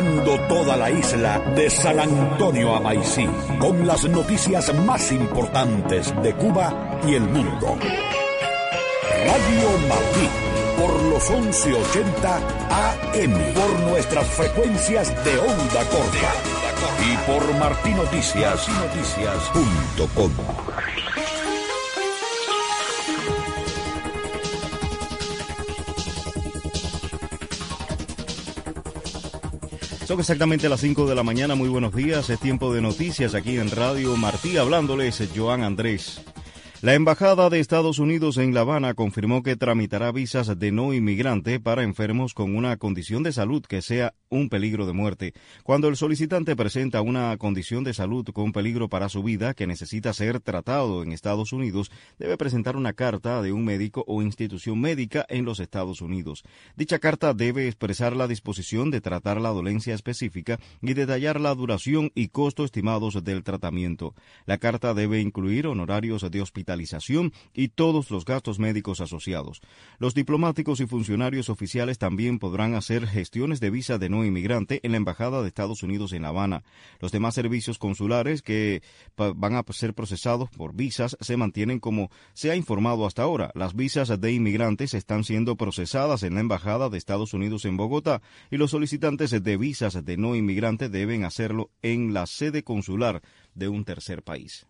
recorriendo toda la isla de San Antonio a Maicí, con las noticias más importantes de Cuba y el mundo. Radio Martí, por los 1180 AM, por nuestras frecuencias de onda corta y por martinoticias.com. Son exactamente las 5 de la mañana. Muy buenos días. Es tiempo de noticias aquí en Radio Martí. Hablándoles, Joan Andrés. La Embajada de Estados Unidos en La Habana confirmó que tramitará visas de no inmigrante para enfermos con una condición de salud que sea un peligro de muerte. Cuando el solicitante presenta una condición de salud con peligro para su vida que necesita ser tratado en Estados Unidos, debe presentar una carta de un médico o institución médica en los Estados Unidos. Dicha carta debe expresar la disposición de tratar la dolencia específica y detallar la duración y costo estimados del tratamiento. La carta debe incluir honorarios de hospitalización y todos los gastos médicos asociados. Los diplomáticos y funcionarios oficiales también podrán hacer gestiones de visa de no inmigrante en la Embajada de Estados Unidos en La Habana. Los demás servicios consulares que van a ser procesados por visas se mantienen como se ha informado hasta ahora. Las visas de inmigrantes están siendo procesadas en la Embajada de Estados Unidos en Bogotá y los solicitantes de visas de no inmigrante deben hacerlo en la sede consular de un tercer país.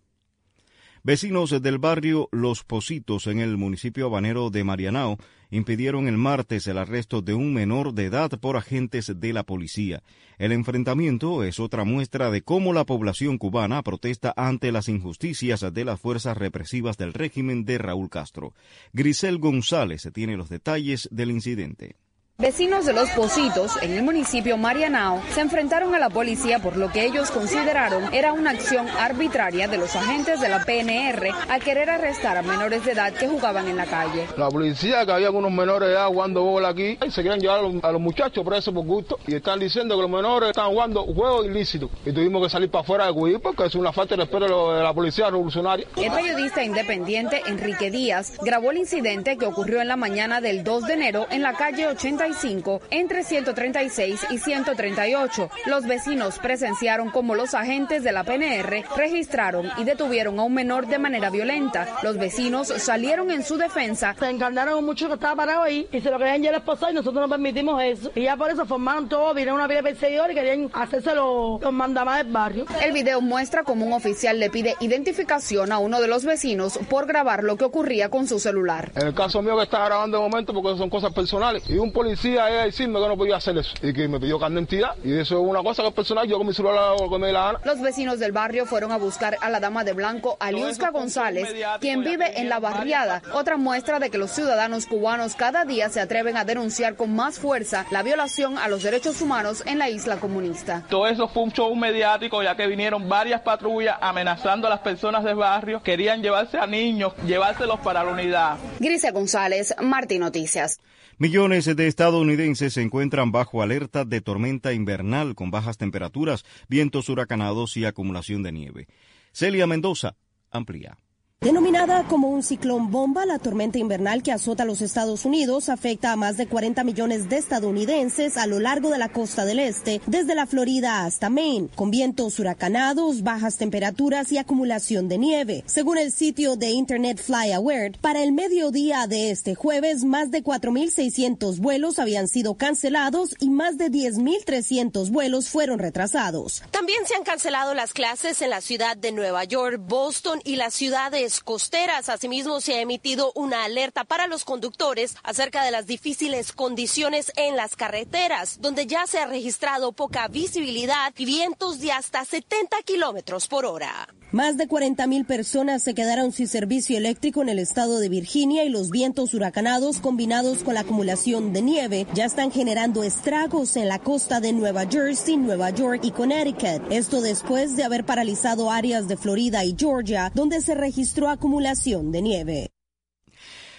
Vecinos del barrio Los Pocitos en el municipio habanero de Marianao impidieron el martes el arresto de un menor de edad por agentes de la policía. El enfrentamiento es otra muestra de cómo la población cubana protesta ante las injusticias de las fuerzas represivas del régimen de Raúl Castro. Grisel González tiene los detalles del incidente. Vecinos de Los Pocitos, en el municipio Marianao, se enfrentaron a la policía por lo que ellos consideraron era una acción arbitraria de los agentes de la PNR al querer arrestar a menores de edad que jugaban en la calle. La policía, que había unos menores de edad jugando bola aquí, se quieren llevar a los muchachos presos por gusto y están diciendo que los menores están jugando juegos ilícitos y tuvimos que salir para afuera de Cuyi porque es una falta de respeto de la policía revolucionaria. El periodista independiente Enrique Díaz grabó el incidente que ocurrió en la mañana del 2 de enero en la calle 85 entre 136 y 138. Los vecinos presenciaron cómo los agentes de la PNR registraron y detuvieron a un menor de manera violenta. Los vecinos salieron en su defensa. Se encarnaron mucho que estaba parado ahí y se lo querían llevar esposar y nosotros no permitimos eso. Y ya por eso formaron todo, vinieron una pila de perseguidores y querían hacerse los mandamás del barrio. El video muestra cómo un oficial le pide identificación a uno de los vecinos por grabar lo que ocurría con su celular. En el caso mío que estaba grabando de momento porque son cosas personales y un policía iba a decirme que no podía hacer eso y que me pidió carne de identidad y eso es una cosa que es personal, yo con mi celular hago lo que me da la gana. Los vecinos del barrio fueron a buscar a la dama de blanco, Aliuska González, quien vive en la barriada, otra muestra de que los ciudadanos cubanos cada día se atreven a denunciar con más fuerza la violación a los derechos humanos en la isla comunista. Todo eso fue un show mediático ya que vinieron varias patrullas amenazando a las personas del barrio, querían llevarse a niños, llevárselos para la unidad. Grisel González, Martí Noticias. Millones de estadounidenses se encuentran bajo alerta de tormenta invernal con bajas temperaturas, vientos huracanados y acumulación de nieve. Celia Mendoza amplía. Denominada como un ciclón bomba, la tormenta invernal que azota a los Estados Unidos afecta a más de 40 millones de estadounidenses a lo largo de la costa del este, desde la Florida hasta Maine, con vientos huracanados, bajas temperaturas y acumulación de nieve. Según el sitio de Internet FlyAware, para el mediodía de este jueves, más de 4.600 vuelos habían sido cancelados y más de 10.300 vuelos fueron retrasados. También se han cancelado las clases en la ciudad de Nueva York, Boston y las ciudades costeras. Asimismo, se ha emitido una alerta para los conductores acerca de las difíciles condiciones en las carreteras, donde ya se ha registrado poca visibilidad y vientos de hasta 70 kilómetros por hora. Más de 40.000 personas se quedaron sin servicio eléctrico en el estado de Virginia y los vientos huracanados combinados con la acumulación de nieve ya están generando estragos en la costa de Nueva Jersey, Nueva York y Connecticut. Esto después de haber paralizado áreas de Florida y Georgia, donde se registró acumulación de nieve.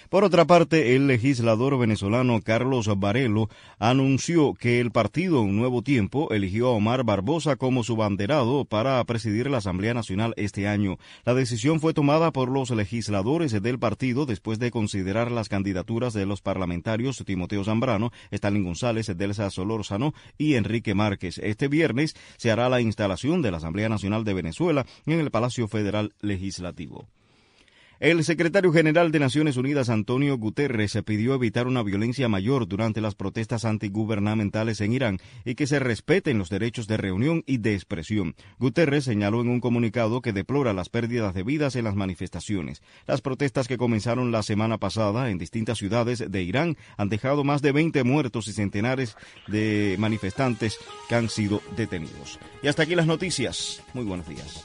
Por otra parte, el legislador venezolano Carlos Varelo anunció que el partido Un Nuevo Tiempo eligió a Omar Barbosa como su banderado para presidir la Asamblea Nacional este año. La decisión fue tomada por los legisladores del partido después de considerar las candidaturas de los parlamentarios Timoteo Zambrano, Stalin González, Delsa Solórzano y Enrique Márquez. Este viernes se hará la instalación de la Asamblea Nacional de Venezuela en el Palacio Federal Legislativo. El secretario general de Naciones Unidas, Antonio Guterres, pidió evitar una violencia mayor durante las protestas antigubernamentales en Irán y que se respeten los derechos de reunión y de expresión. Guterres señaló en un comunicado que deplora las pérdidas de vidas en las manifestaciones. Las protestas que comenzaron la semana pasada en distintas ciudades de Irán han dejado más de 20 muertos y centenares de manifestantes que han sido detenidos. Y hasta aquí las noticias. Muy buenos días.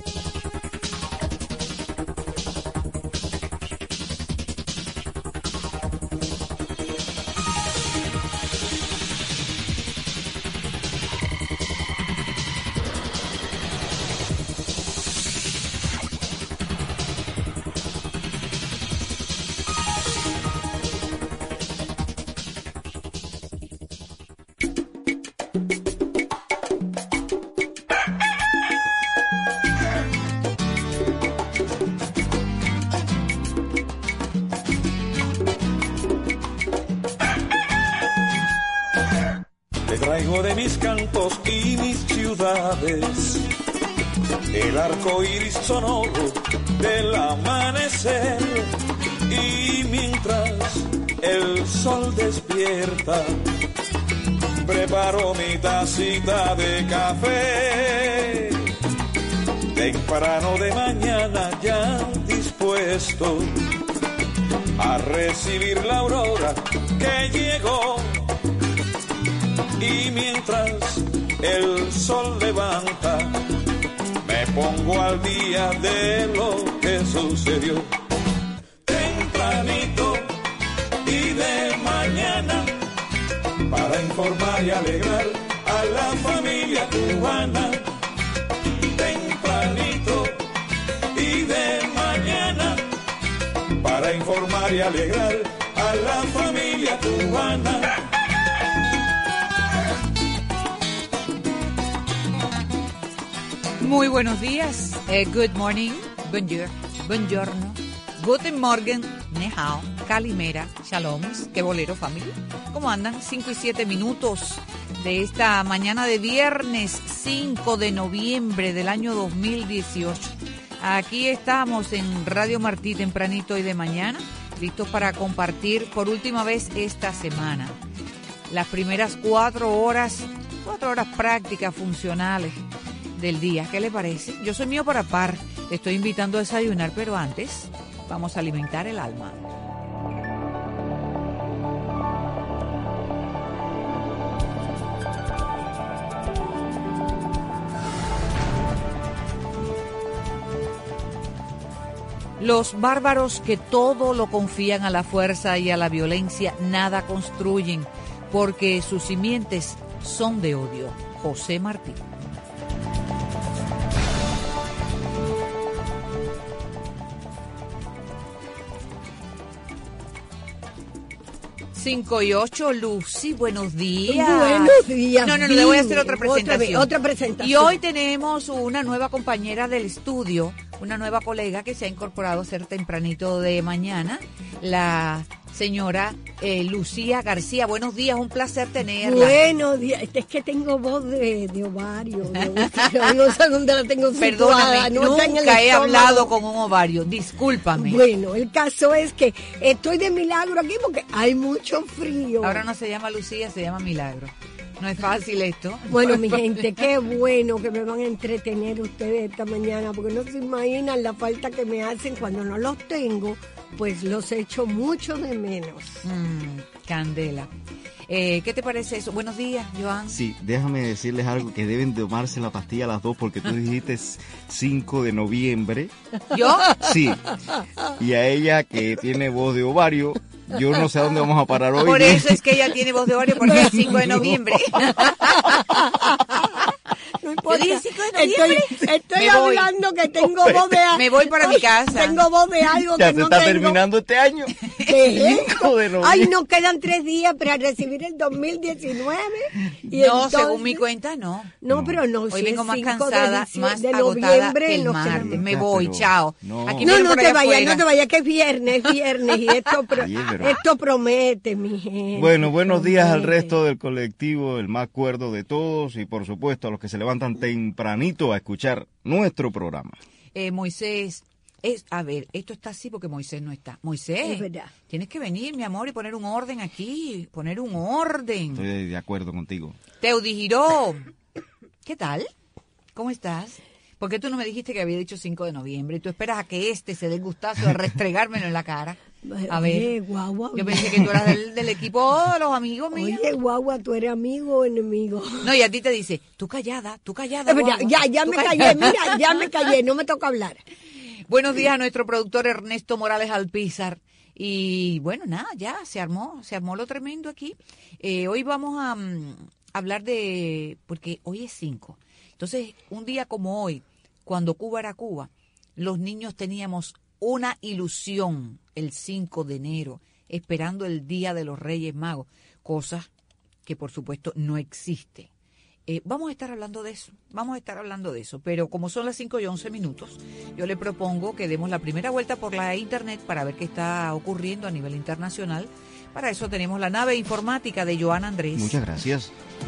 Traigo de mis cantos y mis ciudades el arco iris sonoro del amanecer, y mientras el sol despierta preparo mi tacita de café temprano de mañana, ya dispuesto a recibir la aurora que llegó. Y mientras el sol levanta, me pongo al día de lo que sucedió. Tempranito y de mañana, para informar y alegrar a la familia cubana. Tempranito y de mañana, para informar y alegrar a la familia cubana. Muy buenos días, good morning, buongiorno, guten morgen, ni hao, calimera, shalom, qué bolero familia. ¿Cómo andan? 5 y 7 minutos de esta mañana de viernes 5 de noviembre del año 2018. Aquí estamos en Radio Martí tempranito y de mañana, listos para compartir por última vez esta semana las primeras 4 horas prácticas funcionales del día. ¿Qué le parece? Yo soy Mío para par, te estoy invitando a desayunar, pero antes vamos a alimentar el alma. Los bárbaros que todo lo confían a la fuerza y a la violencia, nada construyen, porque sus simientes son de odio. José Martí. 5 y 8, Lucy, buenos días. Buenos días. No, le voy a hacer otra presentación. Otra presentación. Y hoy tenemos una nueva compañera del estudio, una nueva colega que se ha incorporado a ser tempranito de mañana, la señora Lucía García. Buenos días, un placer tenerla. Buenos días. Es que tengo voz de ovario. No sé dónde la tengo situada. Perdóname, nunca he hablado con un ovario. Discúlpame. Bueno, el caso es que estoy de milagro aquí porque hay mucho frío. Ahora no se llama Lucía, se llama Milagro. No es fácil esto. Bueno, mi gente, qué bueno que me van a entretener ustedes esta mañana, porque no se imaginan la falta que me hacen cuando no los tengo, pues los echo mucho de menos. Candela. ¿Qué te parece eso? Buenos días, Joan. Sí, déjame decirles algo, que deben tomarse la pastilla a las 2 porque tú dijiste 5 de noviembre. ¿Yo? Sí. Y a ella, que tiene voz de ovario, yo no sé a dónde vamos a parar hoy. Por eso es que ella tiene voz de ovario, porque es 5 de noviembre. No importa. Yo dije 5 de noviembre. Estoy hablando que tengo voz de algo. Me voy para mi casa. Tengo voz de algo ya que no tengo. Ya se está terminando este año. ¿Qué? 5 de noviembre. Ay, nos quedan 3 días para recibir el 2019. Y No, entonces, según mi cuenta, no. No, pero no. Hoy si vengo es más 5 cansada, de más de agotada noviembre, que el nos martes. quedamos. Me voy, chao. No. Aquí No, viene no por te allá vayas, afuera. no te vayas, que es viernes y esto, Oye, pero- esto promete, mi gente. Bueno, buenos días al promete. resto del colectivo, el más cuerdo de todos y por supuesto a los que se levantan tempranito a escuchar nuestro programa. Moisés, a ver, esto está así porque Moisés no está. Moisés, Es verdad. tienes que venir, mi amor, y poner un orden aquí, poner un orden. Estoy de acuerdo contigo. Teudi Giró, ¿qué tal? ¿Cómo estás? ¿Por qué tú no me dijiste que había dicho 5 de noviembre y tú esperas a que se dé el gustazo de restregármelo en la cara? A ver, Oye, guagua. yo pensé que tú eras del equipo de los amigos míos. Oye, guagua, ¿tú eres amigo o enemigo? No, y a ti te dice, tú callada, Ya, guagua, ya tú me callada". callé, mira, ya me callé, no me toca hablar. Buenos días a nuestro productor Ernesto Morales Alpizar. Y bueno, nada, ya se armó lo tremendo aquí. Hoy vamos a hablar porque hoy es 5. Entonces, un día como hoy, cuando Cuba era Cuba, los niños teníamos una ilusión el 5 de enero, esperando el Día de los Reyes Magos, cosa que por supuesto no existe. Vamos a estar hablando de eso, pero como son las 5:11, yo le propongo que demos la primera vuelta por la internet para ver qué está ocurriendo a nivel internacional. Para eso tenemos la nave informática de Joan Andrés. Muchas gracias.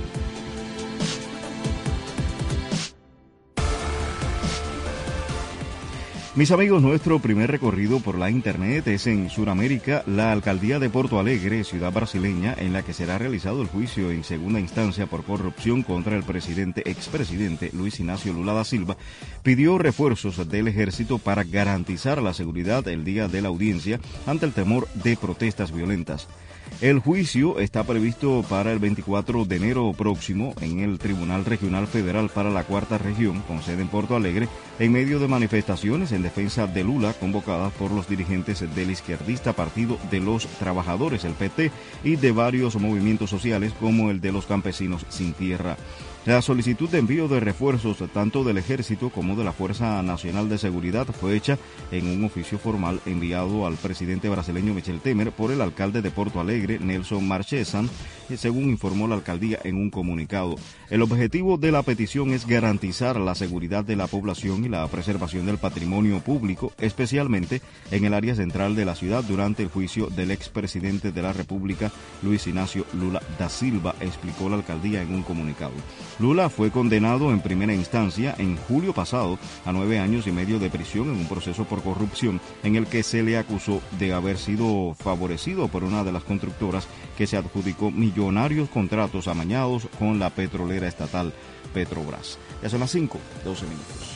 Mis amigos, nuestro primer recorrido por la internet es en Sudamérica, la alcaldía de Porto Alegre, ciudad brasileña, en la que será realizado el juicio en segunda instancia por corrupción contra el expresidente Luis Ignacio Lula da Silva, pidió refuerzos del ejército para garantizar la seguridad el día de la audiencia ante el temor de protestas violentas. El juicio está previsto para el 24 de enero próximo en el Tribunal Regional Federal para la Cuarta Región, con sede en Porto Alegre, en medio de manifestaciones en defensa de Lula convocadas por los dirigentes del izquierdista Partido de los Trabajadores, el PT, y de varios movimientos sociales como el de los campesinos sin tierra. La solicitud de envío de refuerzos tanto del Ejército como de la Fuerza Nacional de Seguridad fue hecha en un oficio formal enviado al presidente brasileño Michel Temer por el alcalde de Porto Alegre, Nelson Marchesan, según informó la alcaldía en un comunicado. El objetivo de la petición es garantizar la seguridad de la población y la preservación del patrimonio público, especialmente en el área central de la ciudad durante el juicio del expresidente de la República, Luis Ignacio Lula da Silva, explicó la alcaldía en un comunicado. Lula fue condenado en primera instancia en julio pasado a 9 años y medio de prisión en un proceso por corrupción en el que se le acusó de haber sido favorecido por una de las constructoras que se adjudicó millonarios contratos amañados con la petrolera estatal Petrobras. Ya son las 5:12.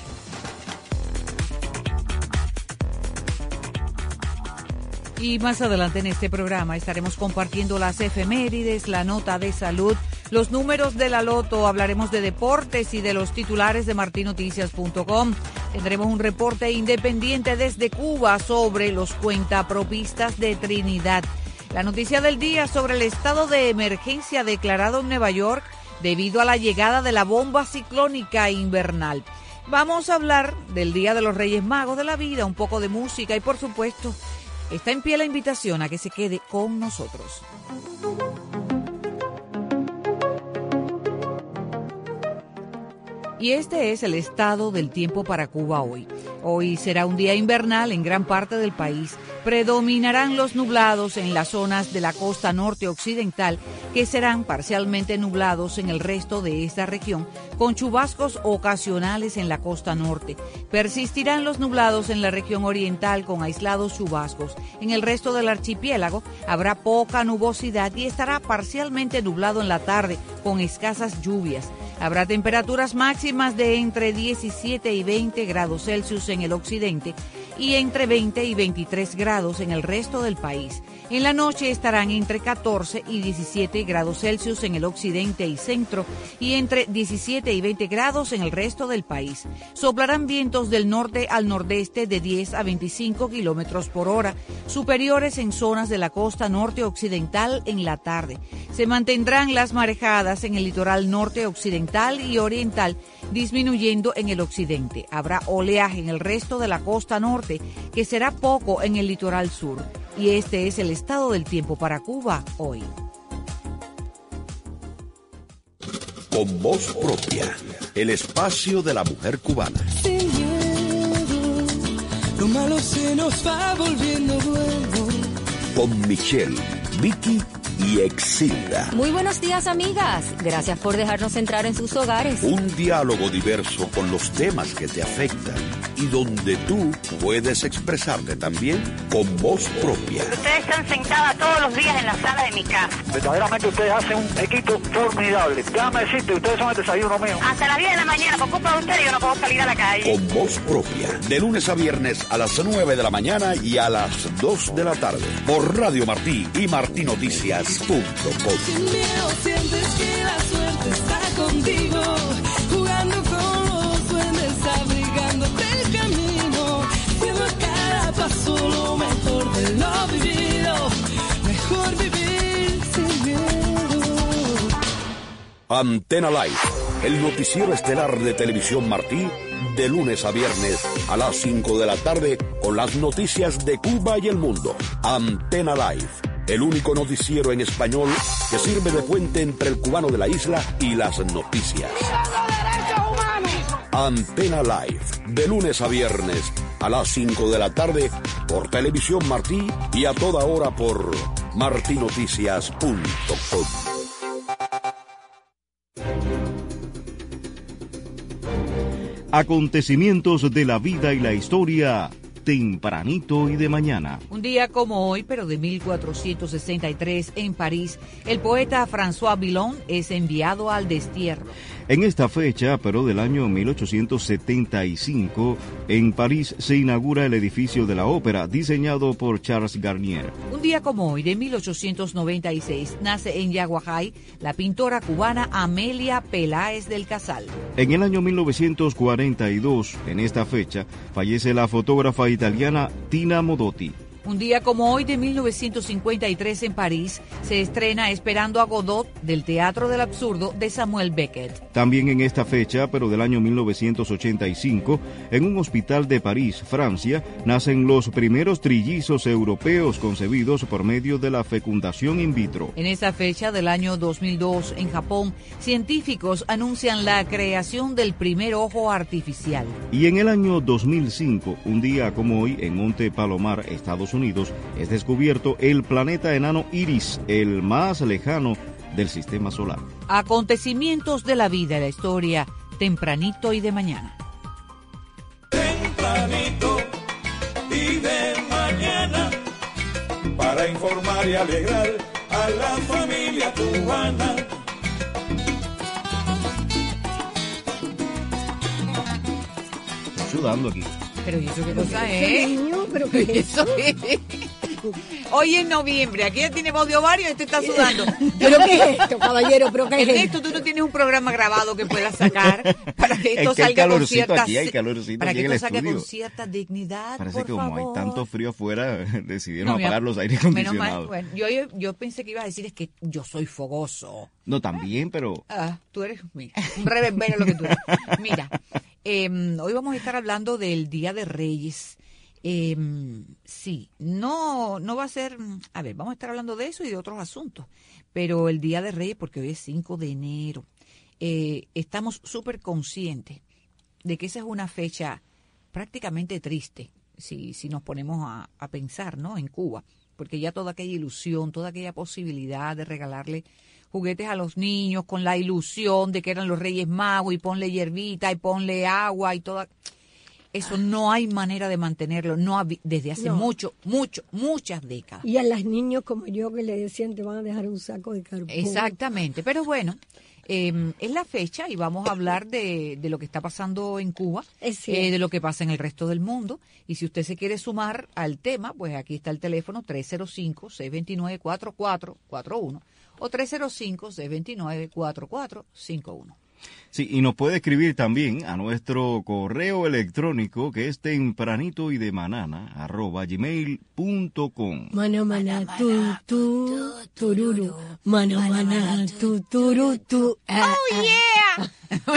Y más adelante en este programa estaremos compartiendo las efemérides, la nota de salud, los números de la loto, hablaremos de deportes y de los titulares de martinoticias.com. Tendremos un reporte independiente desde Cuba sobre los cuentapropistas de Trinidad. La noticia del día sobre el estado de emergencia declarado en Nueva York debido a la llegada de la bomba ciclónica invernal. Vamos a hablar del Día de los Reyes Magos, de la vida, un poco de música y por supuesto está en pie la invitación a que se quede con nosotros. Y este es el estado del tiempo para Cuba hoy. Hoy será un día invernal en gran parte del país. Predominarán los nublados en las zonas de la costa norte occidental, que serán parcialmente nublados en el resto de esta región, con chubascos ocasionales en la costa norte. Persistirán los nublados en la región oriental con aislados chubascos. En el resto del archipiélago habrá poca nubosidad y estará parcialmente nublado en la tarde, con escasas lluvias. Habrá temperaturas máximas de entre 17 y 20 grados Celsius en el occidente y entre 20 y 23 grados en el resto del país. En la noche estarán entre 14 y 17 grados Celsius en el occidente y centro y entre 17 y 20 grados en el resto del país. Soplarán vientos del norte al nordeste de 10 a 25 kilómetros por hora, superiores en zonas de la costa norte occidental en la tarde. Se mantendrán las marejadas en el litoral norte occidental y oriental, disminuyendo en el occidente. Habrá oleaje en el resto de la costa norte, que será poco en el litoral sur. y este es el estado del tiempo para Cuba hoy. Con voz propia, el espacio de la mujer cubana. Sin miedo, lo malo se nos va volviendo bueno. Con Michelle, Vicky y Exilda. Muy buenos días, amigas. Gracias por dejarnos entrar en sus hogares. Un diálogo diverso con los temas que te afectan y donde tú puedes expresarte también con voz propia. Ustedes están sentadas todos los días en la sala de mi casa. Verdaderamente ustedes hacen un equipo formidable. Déjame decirte, ustedes son el desayuno mío. Hasta las 10 de la mañana, por culpa de ustedes, yo no puedo salir a la calle. Con voz propia, de lunes a viernes a las 9 de la mañana y a las 2 de la tarde. Por Radio Martí y martinoticias.com. Sin miedo sientes que la suerte está contigo, jugando con los duendes, abrigándote el camino, viendo a cada paso lo mejor de lo vivido, mejor vivir sin miedo. Antena Live, el noticiero estelar de Televisión Martí, de lunes a viernes a las 5 de la tarde con las noticias de Cuba y el mundo. Antena Live, el único noticiero en español que sirve de puente entre el cubano de la isla y las noticias. Antena Live, de lunes a viernes a las 5 de la tarde por Televisión Martí y a toda hora por martinoticias.com. Acontecimientos de la vida y la historia, tempranito y de mañana. Un día como hoy, pero de 1463, en París, el poeta François Villon es enviado al destierro. En esta fecha, pero del año 1875, en París se inaugura el edificio de la ópera, diseñado por Charles Garnier. Un día como hoy, de 1896, nace en Yaguajay la pintora cubana Amelia Peláez del Casal. En el año 1942, en esta fecha, fallece la fotógrafa italiana Tina Modotti. Un día como hoy de 1953 en París se estrena Esperando a Godot del Teatro del Absurdo de Samuel Beckett. También en esta fecha, pero del año 1985, en un hospital de París, Francia, nacen los primeros trillizos europeos concebidos por medio de la fecundación in vitro. En esa fecha del año 2002 en Japón, científicos anuncian la creación del primer ojo artificial. Y en el año 2005, un día como hoy, en Monte Palomar, Estados Unidos, es descubierto el planeta enano Iris, el más lejano del sistema solar. Acontecimientos de la vida y la historia, tempranito y de mañana. Tempranito y de mañana, para informar y alegrar a la familia cubana. Estoy sudando aquí. Pero ¿y eso qué cosa es? Niño, ¿pero qué es eso? Hoy es noviembre, aquí ya tiene voz de ovario y este está sudando. ¿Pero qué es esto, caballero? ¿Pero qué es Ernesto, esto? tú no tienes un programa grabado que puedas sacar para que esto salga con cierta... Para que esto salga con cierta dignidad, Parece por que como favor. hay tanto frío afuera, decidieron apagar los aires acondicionados. Bueno, yo pensé que ibas a decir es que yo soy fogoso. No, también, pero... Tú eres, mira, un reverbero lo que tú eres. Mira, hoy vamos a estar hablando del Día de Reyes. Sí, no va a ser, a ver, vamos a estar hablando de eso y de otros asuntos, pero el Día de Reyes, porque hoy es 5 de enero, estamos súper conscientes de que esa es una fecha prácticamente triste, si nos ponemos a pensar, ¿no?, en Cuba, porque ya toda aquella ilusión, toda aquella posibilidad de regalarle juguetes a los niños con la ilusión de que eran los Reyes Magos y ponle hierbita y ponle agua y toda... Eso no hay manera de mantenerlo, desde hace muchas décadas. Y a los niños como yo que le decían te van a dejar un saco de carbón. Exactamente, pero bueno, es la fecha y vamos a hablar de lo que está pasando en Cuba, de lo que pasa en el resto del mundo. Y si usted se quiere sumar al tema, pues aquí está el teléfono 305-629-4441 o 305-629-4451. Sí, y nos puede escribir también a nuestro correo electrónico que es tempranitoydemanana@gmail.com. Mano, maná, tu, tururu. Mano, maná, tu, tu. ¡Oh, yeah!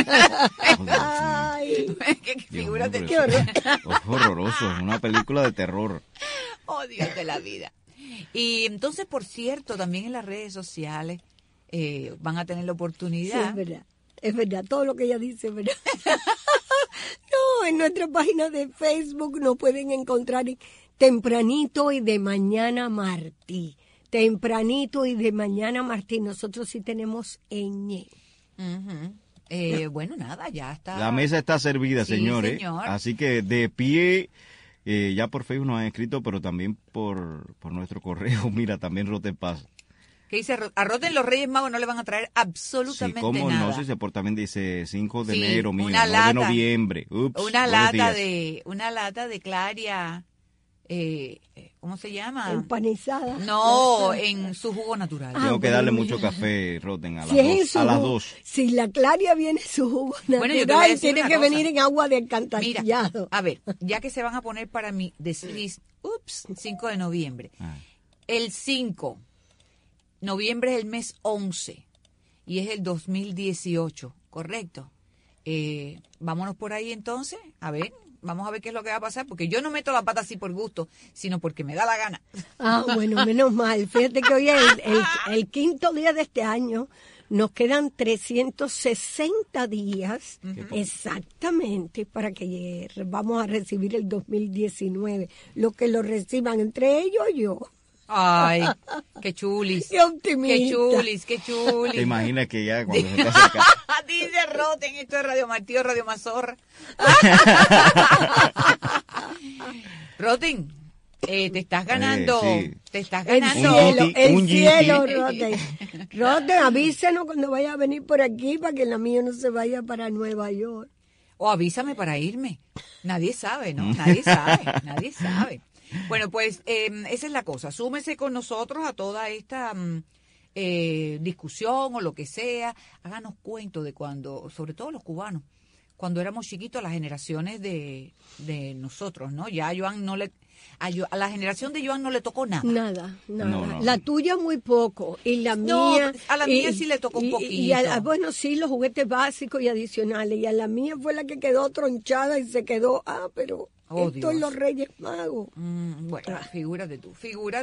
Ay, qué figúrate. Qué horror. Es horroroso, es una película de terror. Oh, Dios de la vida. Y entonces, por cierto, también en las redes sociales van a tener la Sí, oportunidad. es verdad, todo lo que ella dice es verdad. No, en nuestra página de Facebook nos pueden encontrar Tempranito y de Mañana Martí. Tempranito y de Mañana Martí. Nosotros sí tenemos ñ. Bueno, nada, ya está. La mesa está servida, Sí, señores. señor. Así que de pie, ya por Facebook nos han escrito, pero también por nuestro correo. Mira, también Rote Paz. ¿Qué dice? A Roten los Reyes Magos no le van a traer Sí, absolutamente cómo nada. no, si se por también dice 5 de Sí, enero, mío, una 9 lata. de noviembre. Ups, Una buenos lata días. de Claria, ¿cómo se llama? Empanizada. No, en su jugo natural. Tengo que darle mucho café, Roten, a las Si es en su 2. A las jugo- 2. Si la Claria viene en su jugo Bueno, yo te voy a natural, decir tiene una que cosa. venir en agua de Mira, alcantarillado. a ver, ya que se van a poner para mí, decís, 5 de noviembre. El 5, noviembre es el mes 11 y es el 2018, ¿correcto? Vámonos por ahí entonces, a ver, vamos a ver qué es lo que va a pasar, porque yo no meto la pata así por gusto, sino porque me da la gana. Ah, bueno, menos mal. Fíjate que hoy es el quinto día de este año. Nos quedan 360 días exactamente para que vamos a recibir el 2019. Los que lo reciban, entre ellos yo. Ay, qué chulis. Qué optimista. Qué chulis, qué chulis. Te imaginas que ya cuando se está acercando. Dice Roten, esto es Radio Martí o Radio Mazorra. Roten, te estás ganando, sí. te estás El ganando. cielo, Roten. Roten, avísenos cuando vaya a venir por aquí para que la mía no se vaya para Nueva York. O avísame para irme. Nadie sabe, ¿no? Nadie sabe, nadie sabe. Bueno, pues esa es la cosa. Súmese con nosotros a toda esta discusión o lo que sea. Háganos cuento de cuando, sobre todo los cubanos, cuando éramos chiquitos, las generaciones de nosotros, ¿no? Ya a Joan no le... A la generación de Joan no le tocó nada. Nada. No. La tuya muy poco y la No, mía... a la mía sí le tocó un poquito. Bueno, sí, los juguetes básicos y adicionales. Y a la mía fue la que quedó tronchada y se quedó, pero Oh, esto Dios. es los Reyes Magos. Bueno, figúrate tú.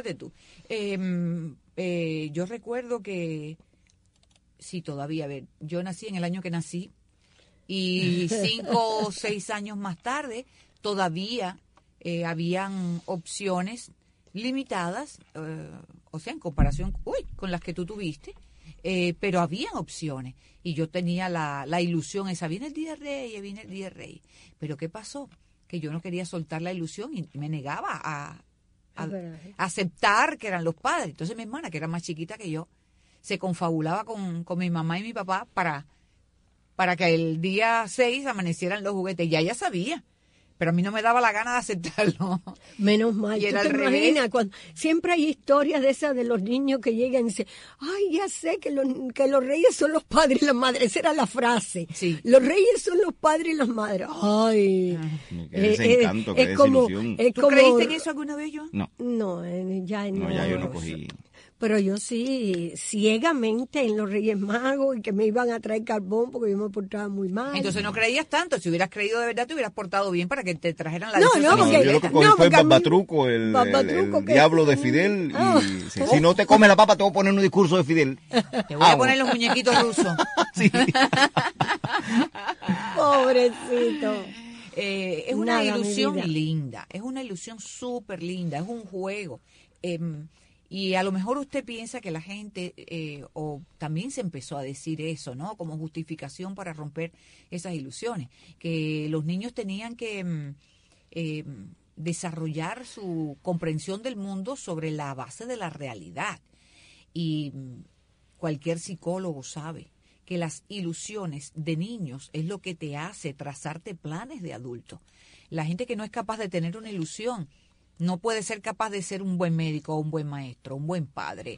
Yo recuerdo que, sí, todavía, a ver, yo nací en el año que nací y 5 o 6 años más tarde todavía habían opciones limitadas, o sea, en comparación con las que tú tuviste, pero habían opciones y yo tenía la ilusión esa, viene el Día de Reyes. Pero ¿qué pasó? Que yo no quería soltar la ilusión y me negaba a aceptar que eran los padres. Entonces mi hermana, que era más chiquita que yo, se confabulaba con mi mamá y mi papá para que el día 6 amanecieran los juguetes. Ya ella sabía, pero a mí no me daba la gana de aceptarlo. Menos mal. Y ¿Tú era te al revés. imaginas? Siempre hay historias de esas de los niños que llegan y dicen, ay, ya sé que los reyes son los padres y las madres. Esa era la frase. Sí. Los reyes son los padres y las madres. Ay. Qué desencanto, qué desilusión. ¿Tú creíste en eso alguna vez, Joan? No. No, ya no. No, ya yo no cogí. Pero yo sí, ciegamente en los Reyes Magos y que me iban a traer carbón porque yo me portaba muy mal. Entonces no creías tanto. Si hubieras creído de verdad, te hubieras portado bien para que te trajeran la No, dichosa no, porque- Yo lo que cogí fue porque a mí- Papatruco, el Papatruco, ¿qué? diablo de Fidel. Ah. Y si no te come la papa, te voy a poner un discurso de Fidel. Te voy a poner los muñequitos rusos. Sí. Pobrecito. Es una Nada, mi ilusión vida. linda, es una ilusión súper linda, es un juego. Y a lo mejor usted piensa que la gente, o también se empezó a decir eso, ¿no? Como justificación para romper esas ilusiones, que los niños tenían que desarrollar su comprensión del mundo sobre la base de la realidad. Y cualquier psicólogo sabe que las ilusiones de niños es lo que te hace trazarte planes de adulto. La gente que no es capaz de tener una ilusión no puede ser capaz de ser un buen médico, un buen maestro, un buen padre.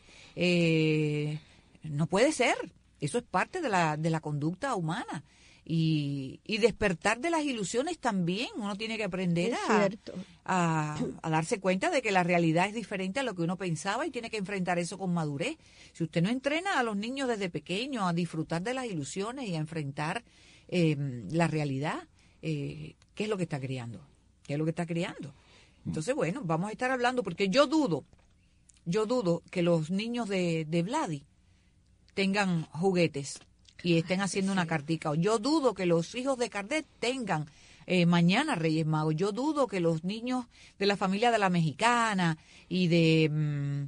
No puede ser. Eso es parte de la conducta humana. Y despertar de las ilusiones también. Uno tiene que aprender Es cierto. a darse cuenta de que la realidad es diferente a lo que uno pensaba y tiene que enfrentar eso con madurez. Si usted no entrena a los niños desde pequeños a disfrutar de las ilusiones y a enfrentar la realidad, ¿qué es lo que está criando? ¿Qué es lo que está criando? Entonces, bueno, vamos a estar hablando porque yo dudo yo dudo que los niños de Vladi tengan juguetes y estén haciendo una cartica. Yo dudo que los hijos de Cardet tengan mañana Reyes Magos. Yo dudo que los niños de la familia de la Mexicana y de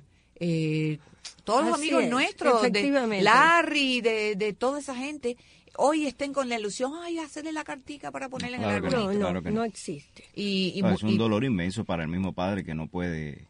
todos los amigos nuestros, de Larry, de toda esa gente, hoy estén con la ilusión, hacerle la cartica para ponerle en el arbolito. No existe. Es un dolor inmenso para el mismo padre que no puede...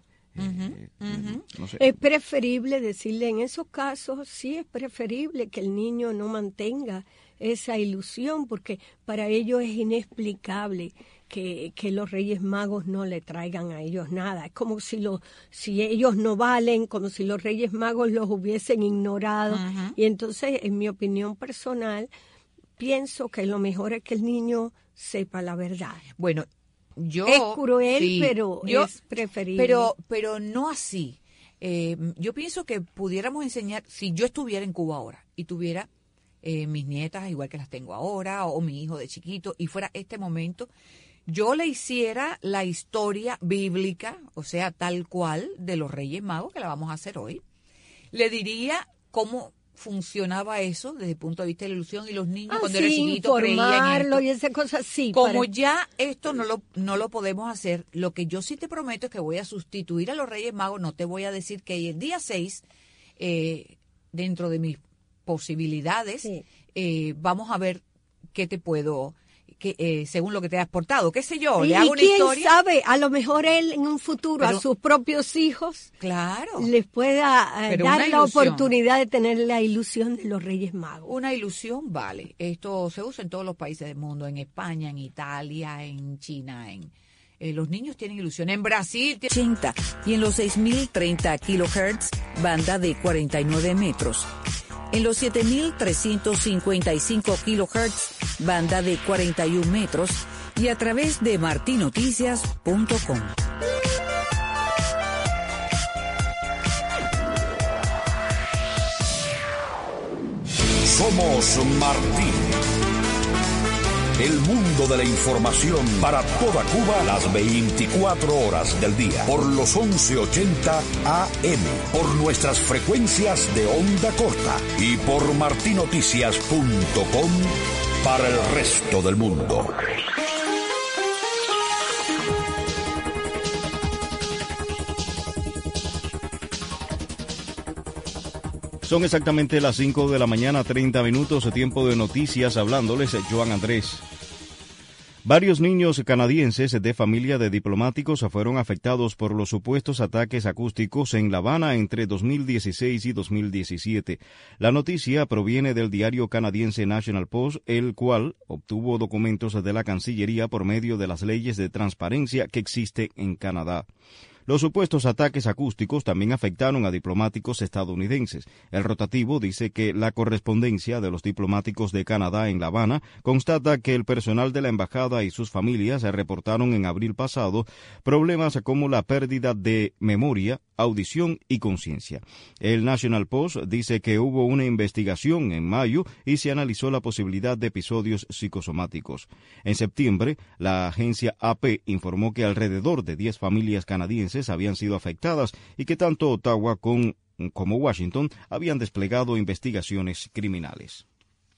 no sé. Es preferible decirle, en esos casos, sí es preferible que el niño no mantenga esa ilusión, porque para ellos es inexplicable que los Reyes Magos no le traigan a ellos nada. Es como si ellos no valen, como si los Reyes Magos los hubiesen ignorado. Y entonces, en mi opinión personal, pienso que lo mejor es que el niño sepa la verdad. Bueno, es cruel, pero es preferible. Pero no así. Yo pienso que pudiéramos enseñar, si yo estuviera en Cuba ahora y tuviera mis nietas igual que las tengo ahora, o mi hijo de chiquito, y fuera este momento, yo le hiciera la historia bíblica, o sea, tal cual, de los Reyes Magos, que la vamos a hacer hoy. Le diría cómo funcionaba eso desde el punto de vista de la ilusión, y los niños cuando eran chiquitos creían esto. Y esa cosa, sí. Como ya esto no lo podemos hacer, lo que yo sí te prometo es que voy a sustituir a los Reyes Magos. No te voy a decir que el día 6, dentro de mis posibilidades, vamos a ver qué te puedo... según lo que te has portado, qué sé yo, le hago una historia. ¿Quién sabe? A lo mejor él en un futuro a sus propios hijos les pueda dar la oportunidad de tener la ilusión de los Reyes Magos. Una ilusión, vale. Esto se usa en todos los países del mundo, en España, en Italia, en China, los niños tienen ilusión. En Brasil... 80 y en los 6.030 kilohertz, banda de 49 metros. En los 7.355 kilohertz, banda de 41 metros, y a través de martinoticias.com. Somos Martí. El mundo de la información para toda Cuba las 24 horas del día. Por los 1180 AM. Por nuestras frecuencias de onda corta. Y por martinoticias.com para el resto del mundo. Son exactamente las 5 de la mañana, 30 minutos, tiempo de noticias, hablándoles Joan Andrés. Varios niños canadienses de familia de diplomáticos fueron afectados por los supuestos ataques acústicos en La Habana entre 2016 y 2017. La noticia proviene del diario canadiense National Post, el cual obtuvo documentos de la Cancillería por medio de las leyes de transparencia que existen en Canadá. Los supuestos ataques acústicos también afectaron a diplomáticos estadounidenses. El rotativo dice que la correspondencia de los diplomáticos de Canadá en La Habana constata que el personal de la embajada y sus familias reportaron en abril pasado problemas como la pérdida de memoria, audición y conciencia. El National Post dice que hubo una investigación en mayo y se analizó la posibilidad de episodios psicosomáticos. En septiembre, la agencia AP informó que alrededor de 10 familias canadienses habían sido afectadas y que tanto Ottawa como Washington habían desplegado investigaciones criminales.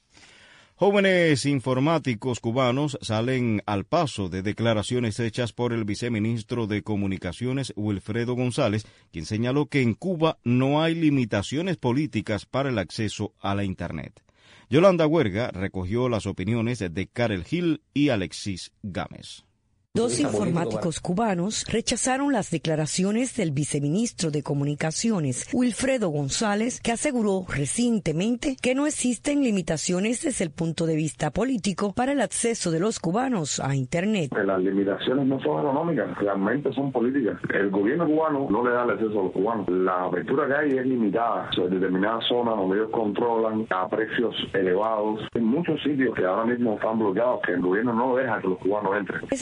Jóvenes informáticos cubanos salen al paso de declaraciones hechas por el viceministro de Comunicaciones, Wilfredo González, quien señaló que en Cuba no hay limitaciones políticas para el acceso a la Internet. Yolanda Huerga recogió las opiniones de Karel Gil y Alexis Gámez. Dos informáticos cubanos rechazaron las declaraciones del viceministro de Comunicaciones, Wilfredo González, que aseguró recientemente que no existen limitaciones desde el punto de vista político para el acceso de los cubanos a Internet. Las limitaciones no son económicas, realmente son políticas. El gobierno cubano no le da el acceso a los cubanos. La apertura que hay es limitada en determinadas zonas donde ellos controlan a precios elevados. En muchos sitios que ahora mismo están bloqueados, que el gobierno no deja que los cubanos entren. Es el joven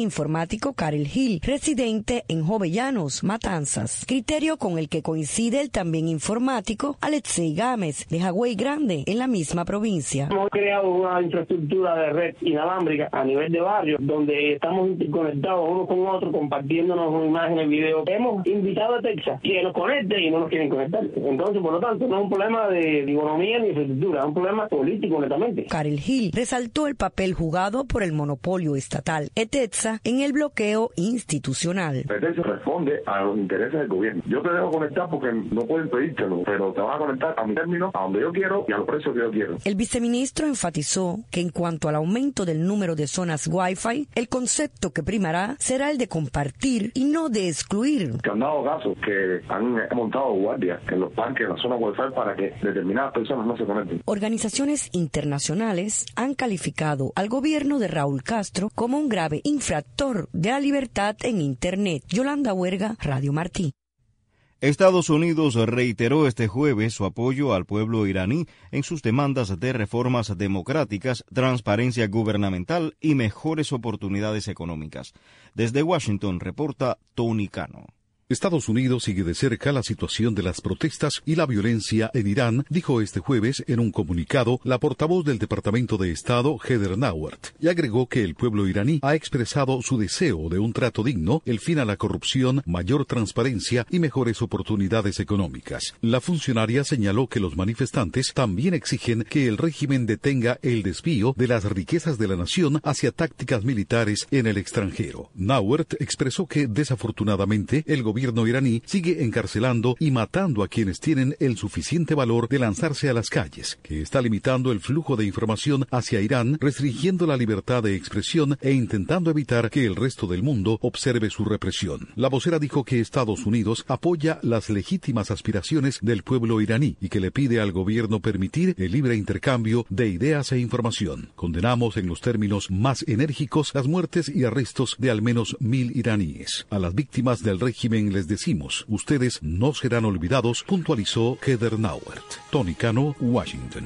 informático Karel Hill, residente en Jovellanos, Matanzas, criterio con el que coincide el también informático Alexei Gámez, de Hawái Grande, en la misma provincia. Hemos creado una infraestructura de red inalámbrica a nivel de barrio, donde estamos interconectados unos con otros, compartiéndonos imágenes, videos. Hemos invitado a Texas que nos conecte y no nos quieren conectar. Entonces, por lo tanto, no es un problema de economía ni infraestructura, es un problema político netamente. Karel Hill resaltó el papel jugado por el monopolio estatal ETEXA en el bloqueo institucional. ETEXA responde a los intereses del gobierno. Yo te dejo conectar porque no pueden pedírtelo, pero te vas a conectar a mi término, a donde yo quiero y a los precios que yo quiero. El viceministro enfatizó que en cuanto al aumento del número de zonas Wi-Fi, el concepto que primará será el de compartir y no de excluir. Que han dado casos que han montado guardias en los parques, en la zona Wi-Fi, para que determinadas personas no se conecten. Organizaciones internacionales han calificado al gobierno de Raúl Castro como un grave infractor de la libertad en Internet. Yolanda Huerga, Radio Martí. Estados Unidos reiteró este jueves su apoyo al pueblo iraní en sus demandas de reformas democráticas, transparencia gubernamental y mejores oportunidades económicas. Desde Washington reporta Tony Cano. Estados Unidos sigue de cerca la situación de las protestas y la violencia en Irán, dijo este jueves en un comunicado la portavoz del Departamento de Estado, Heather Nauert, y agregó que el pueblo iraní ha expresado su deseo de un trato digno, el fin a la corrupción, mayor transparencia y mejores oportunidades económicas. La funcionaria señaló que los manifestantes también exigen que el régimen detenga el desvío de las riquezas de la nación hacia tácticas militares en el extranjero. Nauert expresó que, desafortunadamente, el gobierno iraní sigue encarcelando y matando a quienes tienen el suficiente valor de lanzarse a las calles, que está limitando el flujo de información hacia Irán, restringiendo la libertad de expresión e intentando evitar que el resto del mundo observe su represión. La vocera dijo que Estados Unidos apoya las legítimas aspiraciones del pueblo iraní y que le pide al gobierno permitir el libre intercambio de ideas e información. Condenamos en los términos más enérgicos las muertes y arrestos de al menos 1,000 iraníes. A las víctimas del régimen les decimos, ustedes no serán olvidados, puntualizó Heather Nauert. Tony Cano, Washington.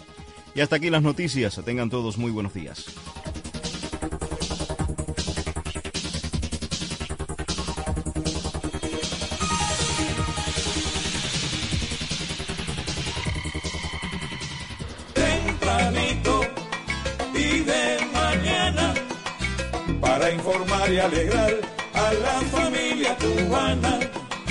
Y hasta aquí las noticias. Tengan todos muy buenos días. Tempranito y de mañana, para informar y alegrar a la familia cubana.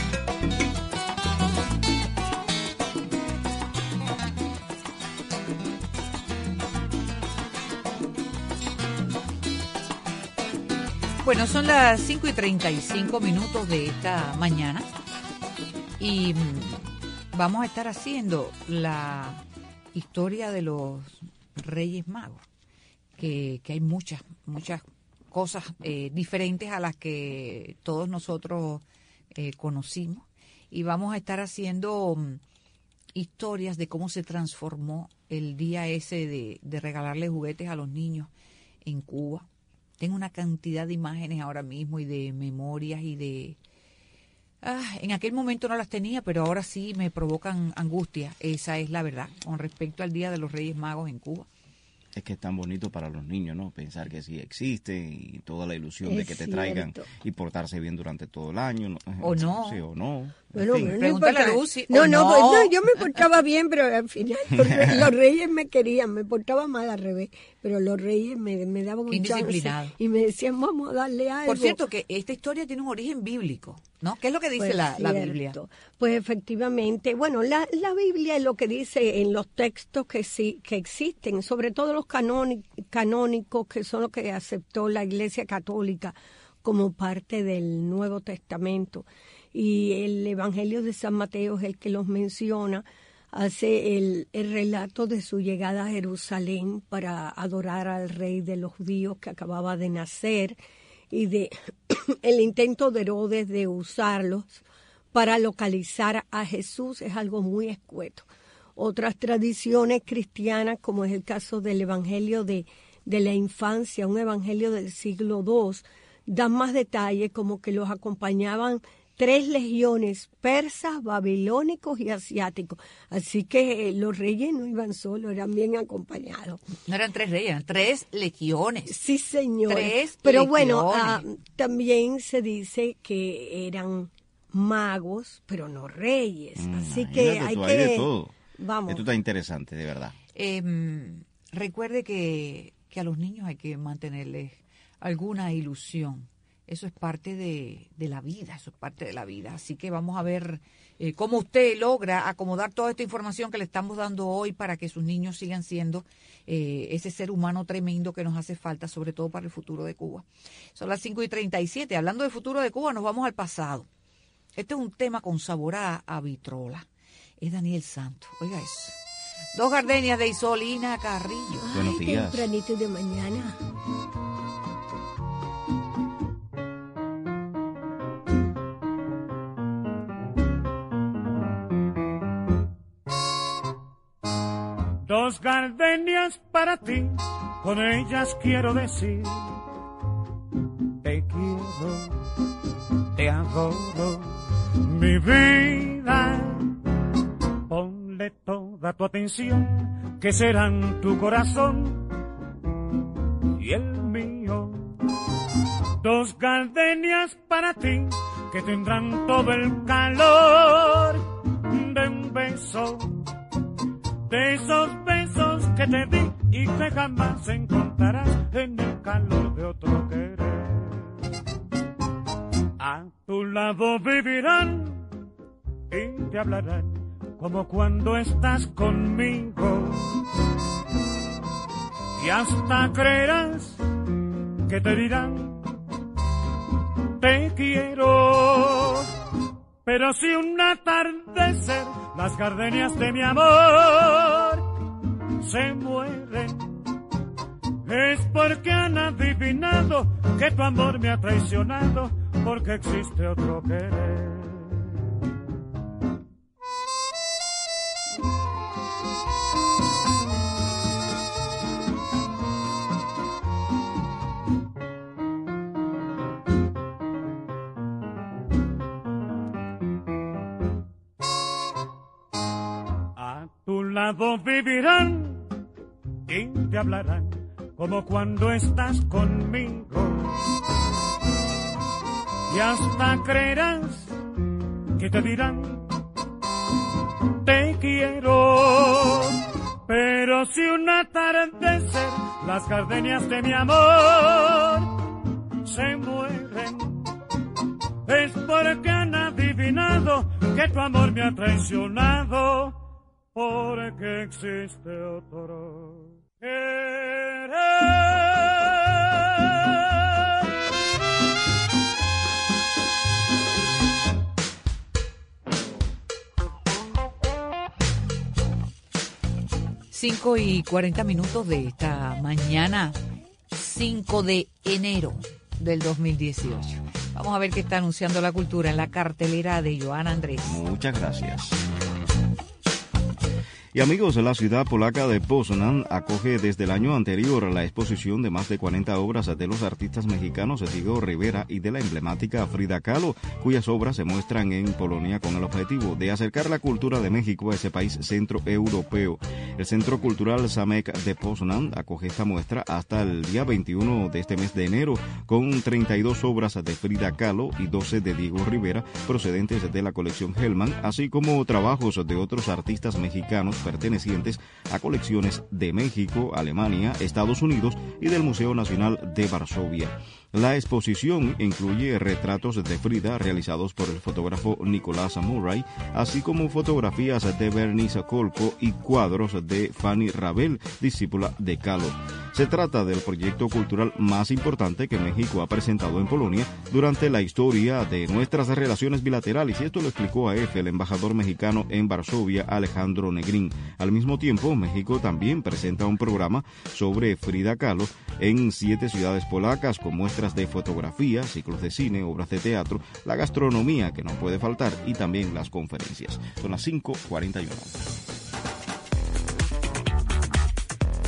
Bueno, son las 5:35 de esta mañana y vamos a estar haciendo la historia de los Reyes Magos, que hay muchas cosas diferentes a las que todos nosotros conocimos, y vamos a estar haciendo historias de cómo se transformó el día ese de regalarle juguetes a los niños en Cuba. Tengo una cantidad de imágenes ahora mismo y de memorias y de... en aquel momento no las tenía, pero ahora sí me provocan angustia. Esa es la verdad con respecto al Día de los Reyes Magos en Cuba. Es que es tan bonito para los niños, ¿no? Pensar que sí existe y toda la ilusión de que te traigan y portarse bien durante todo el año, ¿no? O no. Sí, o no. Bueno, en fin. Pregúntale a Lucy. No, yo me portaba bien, pero al final los reyes me querían, me portaba mal al revés, pero los reyes me daban un chance y me decían, vamos a darle algo. Por cierto, que esta historia tiene un origen bíblico, ¿no? ¿Qué es lo que dice la Biblia? Pues efectivamente, bueno, la Biblia es lo que dice en los textos que sí que existen, sobre todo los canónicos, que son los que aceptó la Iglesia Católica como parte del Nuevo Testamento. Y el Evangelio de San Mateo es el que los menciona, hace el relato de su llegada a Jerusalén para adorar al rey de los judíos que acababa de nacer, y de el intento de Herodes de usarlos para localizar a Jesús. Es algo muy escueto. Otras tradiciones cristianas, como es el caso del Evangelio de la infancia, un evangelio del siglo II, dan más detalles, como que los acompañaban 3 legiones, persas, babilónicos y asiáticos. Así que los reyes no iban solos, eran bien acompañados. No eran 3 reyes, eran 3 legiones. Sí, señor. 3 Pero legiones. bueno, también se dice que eran magos, pero no reyes. Así que hay que... de todo. Vamos. Esto está interesante, de verdad. Recuerde que a los niños hay que mantenerles alguna ilusión. Eso es parte de la vida, eso es parte de la vida. Así que vamos a ver cómo usted logra acomodar toda esta información que le estamos dando hoy para que sus niños sigan siendo ese ser humano tremendo que nos hace falta, sobre todo para el futuro de Cuba. Son las 5:37. Hablando del futuro de Cuba, nos vamos al pasado. Este es un tema con sabor a vitrola. Es Daniel Santos. Oiga eso. 2 gardenias de Isolina Carrillo. Buenos días. Tempranito de mañana. Dos gardenias para ti, con ellas quiero decir: te quiero, te adoro, mi vida. Ponle toda tu atención, que serán tu corazón y el mío. Dos gardenias para ti, que tendrán todo el calor de un beso, de esos besos que te di y que jamás encontrarás en el calor de otro querer. A tu lado vivirán y te hablarán como cuando estás conmigo, y hasta creerás que te dirán te quiero. Pero si un atardecer las gardenias de mi amor se mueren, es porque han adivinado que tu amor me ha traicionado, porque existe otro querer. Vivirán y te hablarán como cuando estás conmigo, y hasta creerás que te dirán te quiero. Pero si un atardecer las gardenias de mi amor se mueren, es porque han adivinado que tu amor me ha traicionado, porque existe otro querer. Cinco y 40 minutos de esta mañana, 5 de enero del 2018. Vamos a ver qué está anunciando la cultura en la cartelera de Joan Andrés. Muchas gracias. Y amigos, la ciudad polaca de Poznań acoge desde el año anterior la exposición de más de 40 obras de los artistas mexicanos Diego Rivera y de la emblemática Frida Kahlo, cuyas obras se muestran en Polonia con el objetivo de acercar la cultura de México a ese país centroeuropeo. El Centro Cultural Zamek de Poznań acoge esta muestra hasta el día 21 de este mes de enero, con 32 obras de Frida Kahlo y 12 de Diego Rivera, procedentes de la colección Hellman, así como trabajos de otros artistas mexicanos pertenecientes a colecciones de México, Alemania, Estados Unidos y del Museo Nacional de Varsovia. La exposición incluye retratos de Frida realizados por el fotógrafo Nicolás Murray, así como fotografías de Bernice Kolko y cuadros de Fanny Rabel, discípula de Kahlo. Se trata del proyecto cultural más importante que México ha presentado en Polonia durante la historia de nuestras relaciones bilaterales, y esto lo explicó a EFE el embajador mexicano en Varsovia, Alejandro Negrín. Al mismo tiempo, México también presenta un programa sobre Frida Kahlo en 7 ciudades polacas, con muestras de fotografía, ciclos de cine, obras de teatro, la gastronomía que no puede faltar y también las conferencias. Son las 5:41.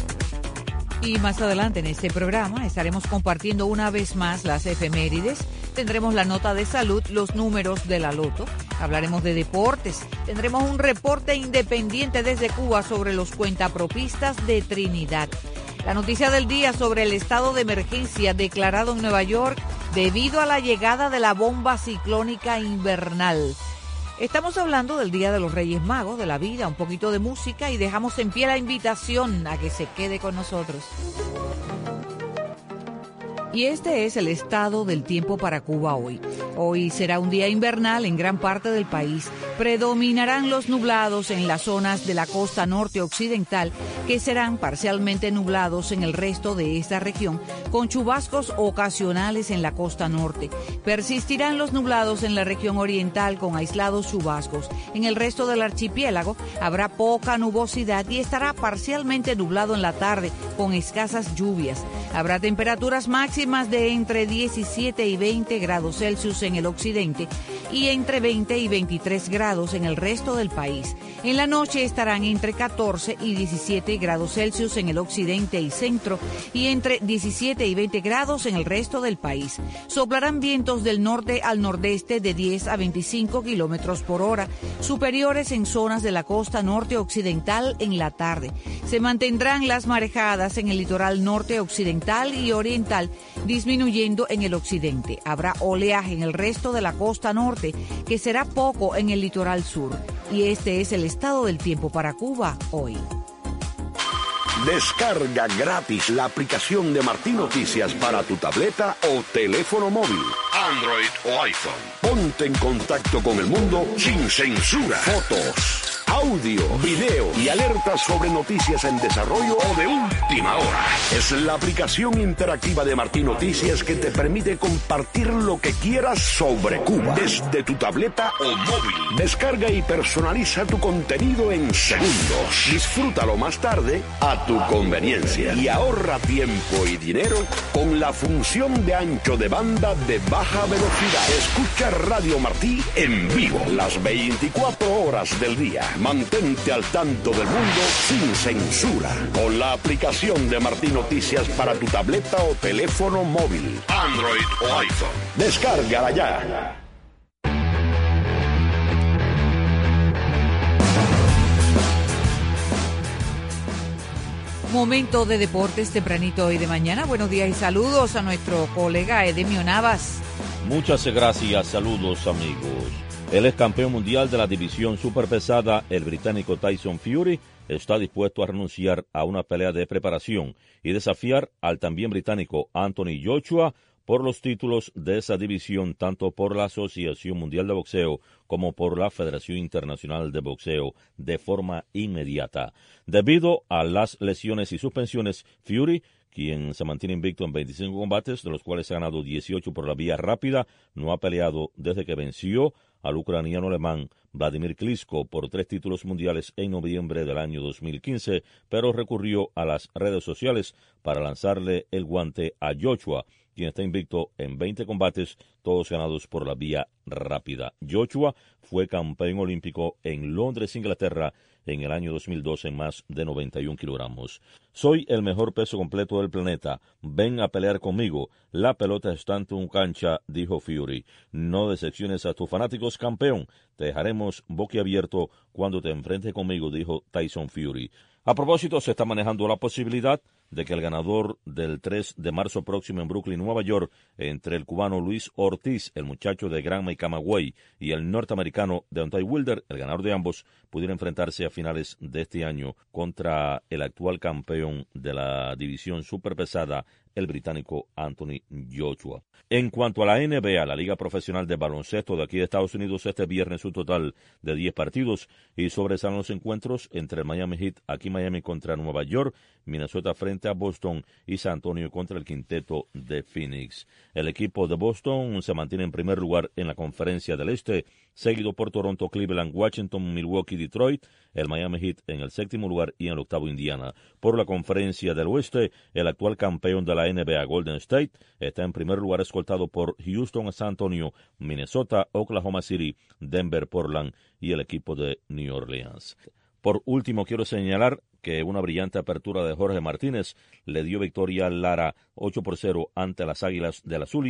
Y más adelante en este programa estaremos compartiendo una vez más las efemérides tendremos la nota de salud, los números de la loto. Hablaremos de deportes. Tendremos un reporte independiente desde Cuba sobre los cuentapropistas de Trinidad. La noticia del día sobre el estado de emergencia declarado en Nueva York debido a la llegada de la bomba ciclónica invernal. Estamos hablando del Día de los Reyes Magos, de la vida, un poquito de música y dejamos en pie la invitación a que se quede con nosotros. Y este es el estado del tiempo para Cuba hoy. Hoy será un día invernal en gran parte del país. Predominarán los nublados en las zonas de la costa norte occidental, que serán parcialmente nublados en el resto de esta región, con chubascos ocasionales en la costa norte. Persistirán los nublados en la región oriental con aislados chubascos. En el resto del archipiélago habrá poca nubosidad y estará parcialmente nublado en la tarde, con escasas lluvias. Habrá temperaturas máximas de entre 17 y 20 grados Celsius en el occidente y entre 20 y 23 grados en el resto del país. En la noche estarán entre 14 y 17 grados Celsius en el occidente y centro y entre 17 y 20 grados en el resto del país. Soplarán vientos del norte al nordeste de 10 a 25 kilómetros por hora, superiores en zonas de la costa norte occidental en la tarde. Se mantendrán las marejadas en el litoral norte occidental y oriental, disminuyendo en el occidente. Habrá oleaje en el resto de la costa norte, que será poco en el litoral sur. Y este es el estado del tiempo para Cuba hoy. Descarga gratis la aplicación de Martín Noticias para tu tableta o teléfono móvil, Android o iPhone. Ponte en contacto con el mundo sin censura. Fotos, audio, video y alertas sobre noticias en desarrollo o de última hora. Es la aplicación interactiva de Martín Noticias que te permite compartir lo que quieras sobre Cuba desde tu tableta o móvil. Descarga y personaliza tu contenido en segundos. Disfrútalo más tarde a tu conveniencia y ahorra tiempo y dinero con la función de ancho de banda de baja velocidad. Escucha Radio Martí en vivo las 24 horas del día. Mantente al tanto del mundo sin censura con la aplicación de Martín Noticias para tu tableta o teléfono móvil, Android o iPhone. Descárgala ya. Momento de deportes tempranito hoy de mañana. Buenos días y saludos a nuestro colega Edemio Navas. Muchas gracias, saludos amigos. El ex campeón mundial de la división superpesada, el británico Tyson Fury, está dispuesto a renunciar a una pelea de preparación y desafiar al también británico Anthony Joshua por los títulos de esa división, tanto por la Asociación Mundial de Boxeo como por la Federación Internacional de Boxeo, de forma inmediata. Debido a las lesiones y suspensiones, Fury, quien se mantiene invicto en 25 combates, de los cuales ha ganado 18 por la vía rápida, no ha peleado desde que venció al ucraniano alemán Vladimir Klitschko por 3 títulos mundiales en noviembre del año 2015, pero recurrió a las redes sociales para lanzarle el guante a Joshua, quien está invicto en 20 combates, todos ganados por la vía rápida. Joshua fue campeón olímpico en Londres, Inglaterra, en el año 2012 en más de 91 kilogramos. Soy el mejor peso completo del planeta. Ven a pelear conmigo. La pelota está en tu cancha, dijo Fury. No decepciones a tus fanáticos, campeón. Te dejaremos boquiabierto cuando te enfrentes conmigo, dijo Tyson Fury. A propósito, se está manejando la posibilidad de que el ganador del 3 de marzo próximo en Brooklyn, Nueva York, entre el cubano Luis Ortiz, el muchacho de Granma y Camagüey, y el norteamericano Deontay Wilder, el ganador de ambos, pudiera enfrentarse a finales de este año contra el actual campeón de la división superpesada, el británico Anthony Joshua. En cuanto a la NBA, la Liga Profesional de Baloncesto de aquí de Estados Unidos, este viernes un total de 10 partidos y sobresalen los encuentros entre el Miami Heat, aquí Miami contra Nueva York, Minnesota frente a Boston y San Antonio contra el quinteto de Phoenix. El equipo de Boston se mantiene en primer lugar en la Conferencia del Este, seguido por Toronto, Cleveland, Washington, Milwaukee, Detroit, el Miami Heat en el 7º lugar y en el 8º Indiana. Por la Conferencia del Oeste, el actual campeón de la NBA, Golden State, está en primer lugar escoltado por Houston, San Antonio, Minnesota, Oklahoma City, Denver, Portland y el equipo de New Orleans. Por último, quiero señalar que una brillante apertura de Jorge Martínez le dio victoria a Lara 8-0 ante las Águilas de la Zulia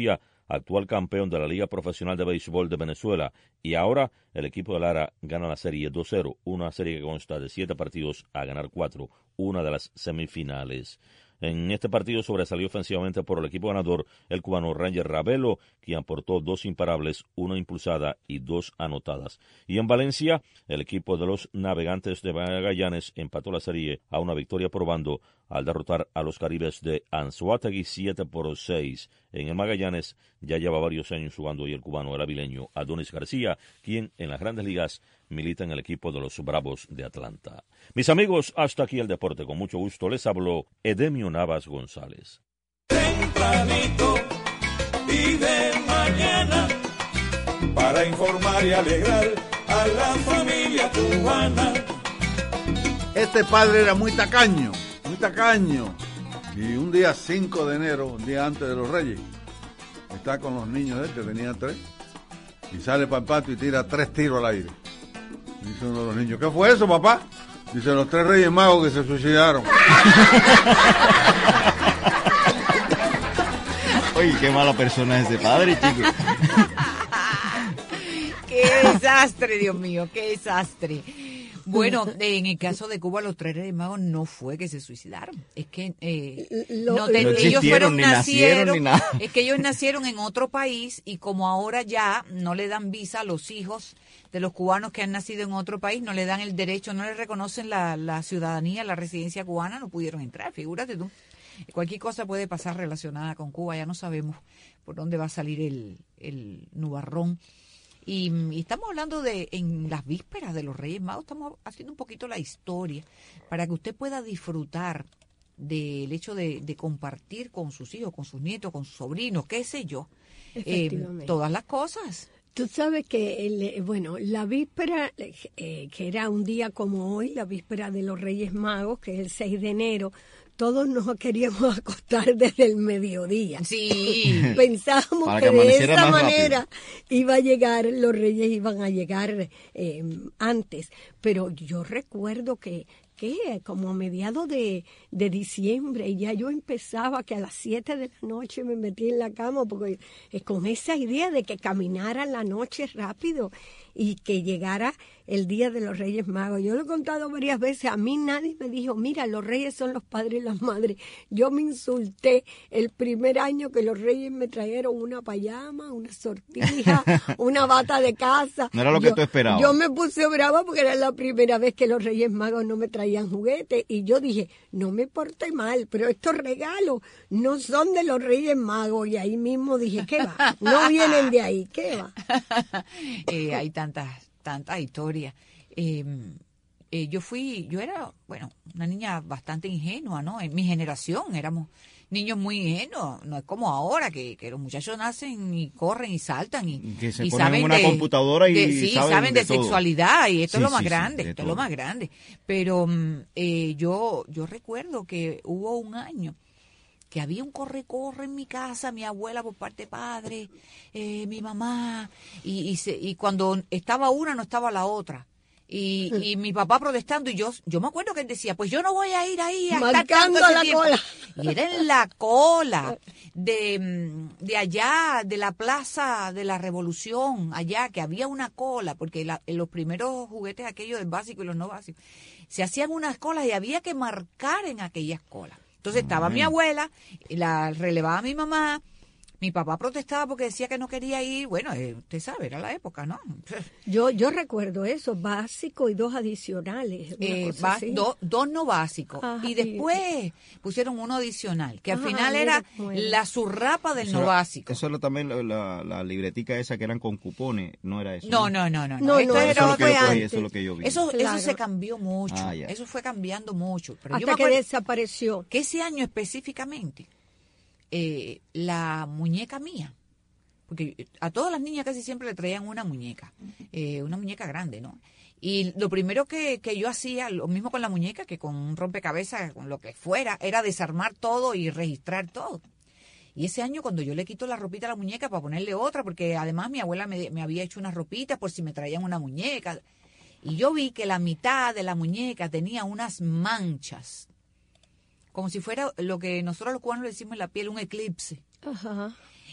actual campeón de la Liga Profesional de Béisbol de Venezuela, y ahora el equipo de Lara gana la serie 2-0, una serie que consta de 7 partidos a ganar 4, una de las semifinales. En este partido sobresalió ofensivamente por el equipo ganador el cubano Ranger Ravelo, quien aportó 2 imparables, 1 impulsada y 2 anotadas. Y en Valencia, el equipo de los Navegantes de Magallanes empató la serie a una victoria por bando al derrotar a los Caribes de Anzoátegui 7-6. En el Magallanes ya lleva varios años jugando y el cubano era avileño Adonis García, quien en las Grandes Ligas milita en el equipo de los Bravos de Atlanta. Mis amigos, hasta aquí el deporte. Con mucho gusto les habló Edemio Navas González. Tempranito y de mañana, para informar y alegrar a la familia cubana. Este padre era muy tacaño. Y un día 5 de enero, un día antes de los Reyes, está con los niños de él, que tenía 3, y sale para el patio y tira 3 tiros al aire. Dice uno de los niños, ¿qué fue eso, papá? Dice, los 3 Reyes Magos que se suicidaron. Oye, qué mala persona es ese padre, chico. Qué desastre, Dios mío, qué desastre. Bueno, en el caso de Cuba, los 3 Reyes Magos no fue que se suicidaron. Es que ellos nacieron, es que ellos nacieron en otro país y como ahora ya no le dan visa a los hijos de los cubanos que han nacido en otro país, no le dan el derecho, no les reconocen la ciudadanía, la residencia cubana, no pudieron entrar. Figúrate tú. Cualquier cosa puede pasar relacionada con Cuba, ya no sabemos por dónde va a salir el nubarrón. Y estamos hablando en las vísperas de los Reyes Magos, estamos haciendo un poquito la historia para que usted pueda disfrutar del hecho de compartir con sus hijos, con sus nietos, con sus sobrinos, qué sé yo, todas las cosas. Tú sabes que, la víspera, que era un día como hoy, la víspera de los Reyes Magos, que es el 6 de enero, todos nos queríamos acostar desde el mediodía. Sí. Pensábamos que de esa manera iba a llegar, los Reyes iban a llegar antes. Pero yo recuerdo que como a mediados de diciembre, ya yo empezaba que a las 7 de la noche me metí en la cama, porque con esa idea de que caminara la noche rápido y que llegara el día de los Reyes Magos. Yo lo he contado varias veces, a mí nadie me dijo, mira, los Reyes son los padres y las madres. Yo me insulté el primer año que los Reyes me trajeron una payama, una sortija, una bata de casa. No era lo que tú esperabas. Yo me puse brava porque era la primera vez que los Reyes Magos no me traían juguetes y yo dije, no me porté mal, pero estos regalos no son de los Reyes Magos. Y ahí mismo dije, ¿qué va? No vienen de ahí, ¿qué va? Hay tantas historias. Yo era, una niña bastante ingenua, ¿no? En mi generación éramos niños muy ingenuos, no es como ahora que los muchachos nacen y corren y saltan y que se y ponen saben en una computadora y saben de todo. Sexualidad y esto Sí, es lo más sí, grande, sí, esto es lo más grande. Pero yo recuerdo que hubo un año que había un corre-corre en mi casa, mi abuela por parte de padre, mi mamá, y cuando estaba una no estaba la otra. Y mi papá protestando, y yo me acuerdo que él decía, pues yo no voy a ir ahí a estar marcando tanto la tiempo. Cola. Y era en la cola de allá, de la Plaza de la Revolución, allá, que había una cola, porque los primeros juguetes aquellos del básico y los no básicos, se hacían unas colas y había que marcar en aquellas colas. Entonces estaba mi abuela, la relevaba mi mamá. Mi papá protestaba porque decía que no quería ir. Bueno, usted sabe, era la época, ¿no? Yo recuerdo eso, básico y 2 adicionales. Dos no básicos. Ajá, y después pusieron uno adicional, que al final era la surrapa del no básico. Eso era también la libretica esa que eran con cupones, ¿no era eso? No. Eso es lo que yo vi. Eso se cambió mucho. Eso fue cambiando mucho. Pero hasta que desapareció. Que ese año específicamente, la muñeca mía, porque a todas las niñas casi siempre le traían una muñeca grande, ¿no? Y lo primero que yo hacía, lo mismo con la muñeca que con un rompecabezas, con lo que fuera, era desarmar todo y registrar todo. Y ese año cuando yo le quito la ropita a la muñeca para ponerle otra, porque además mi abuela me había hecho una ropita por si me traían una muñeca, y yo vi que la mitad de la muñeca tenía unas manchas, como si fuera lo que nosotros los cubanos le decimos en la piel, un eclipse. Ajá.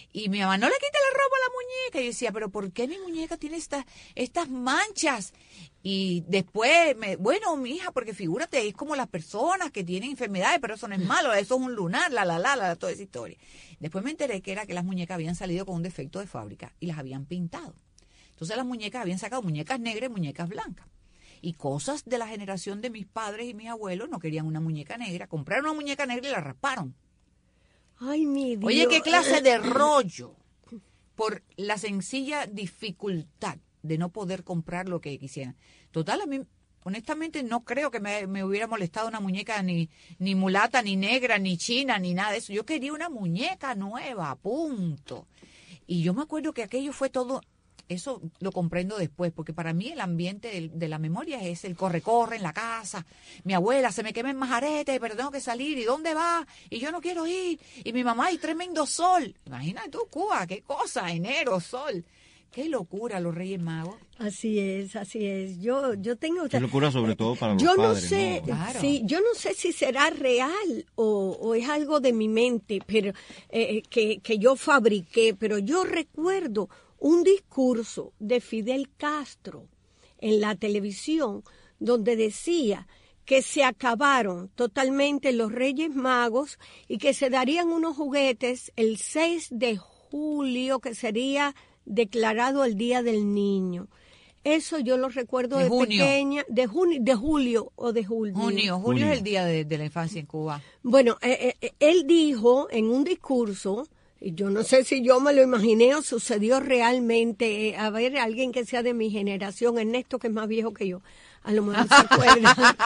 Y mi mamá, no le quite la ropa a la muñeca. Y yo decía, pero ¿por qué mi muñeca tiene estas manchas? Y después, bueno, mija, porque figúrate, es como las personas que tienen enfermedades, pero eso no es malo, eso es un lunar, toda esa historia. Después me enteré que era que las muñecas habían salido con un defecto de fábrica y las habían pintado. Entonces las muñecas habían sacado muñecas negras y muñecas blancas. Y cosas de la generación de mis padres y mis abuelos no querían una muñeca negra, compraron una muñeca negra y la rasparon. Ay, mi Dios. Oye, qué clase de rollo por la sencilla dificultad de no poder comprar lo que quisieran. Total, a mí, honestamente, no creo que me hubiera molestado una muñeca ni mulata, ni negra, ni china, ni nada de eso. Yo quería una muñeca nueva, punto. Y yo me acuerdo que aquello fue todo... Eso lo comprendo después, porque para mí el ambiente de la memoria es el corre-corre en la casa. Mi abuela, se me quema el majarete, pero tengo que salir. ¿Y dónde va? Y yo no quiero ir. Y mi mamá, y tremendo sol. Imagínate tú, Cuba, qué cosa, enero, sol. Qué locura los Reyes Magos. Así es. Yo tengo... Qué locura sobre todo para los yo padres, no sé, ¿no? Claro. Sí, yo no sé si será real o es algo de mi mente, pero que yo fabriqué, pero yo recuerdo un discurso de Fidel Castro en la televisión donde decía que se acabaron totalmente los Reyes Magos y que se darían unos juguetes el 6 de julio, que sería declarado el Día del Niño. Eso yo lo recuerdo de pequeña, de julio. Junio es el día de la infancia en Cuba. Bueno, él dijo en un discurso, y yo no sé si yo me lo imaginé o sucedió realmente, a ver, alguien que sea de mi generación, Ernesto, que es más viejo que yo, a lo mejor se acuerda.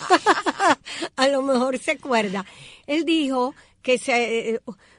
A lo mejor se acuerda. Él dijo que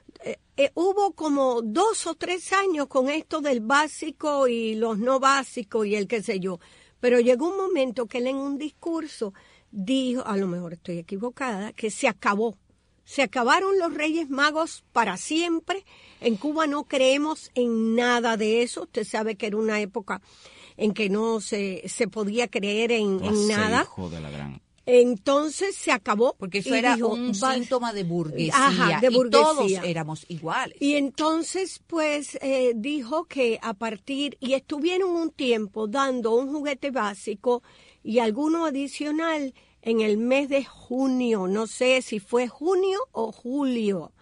hubo como 2 o 3 años con esto del básico y los no básicos y el qué sé yo. Pero llegó un momento que él en un discurso dijo, a lo mejor estoy equivocada, que se acabó. Se acabaron los Reyes Magos para siempre. En Cuba no creemos en nada de eso. Usted sabe que era una época en que no se podía creer en nada. Hijo de la gran. Entonces se acabó. Porque eso era un síntoma de burguesía. Ajá, de burguesía. Y todos éramos iguales. Y entonces, pues, dijo que a partir, y estuvieron un tiempo dando un juguete básico y alguno adicional en el mes de junio. No sé si fue junio o julio.